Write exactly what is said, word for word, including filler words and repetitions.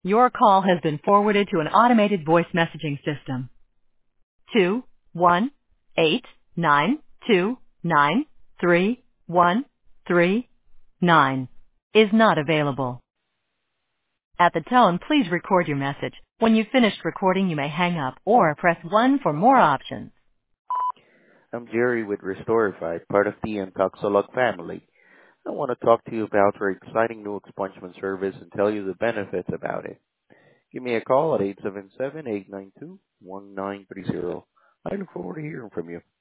Your call has been forwarded to an automated voice messaging system. Two one eight nine two nine three one three nine is not available. At the tone, please record your message. When you've finished recording, you may hang up or press one for more options. I'm Jerry with Restorify, part of the Intoxolog family. I want to talk to you about our exciting new expungement service and tell you the benefits about it. Give me a call at eight seven seven, eight nine two, one nine three zero. I look forward to hearing from you.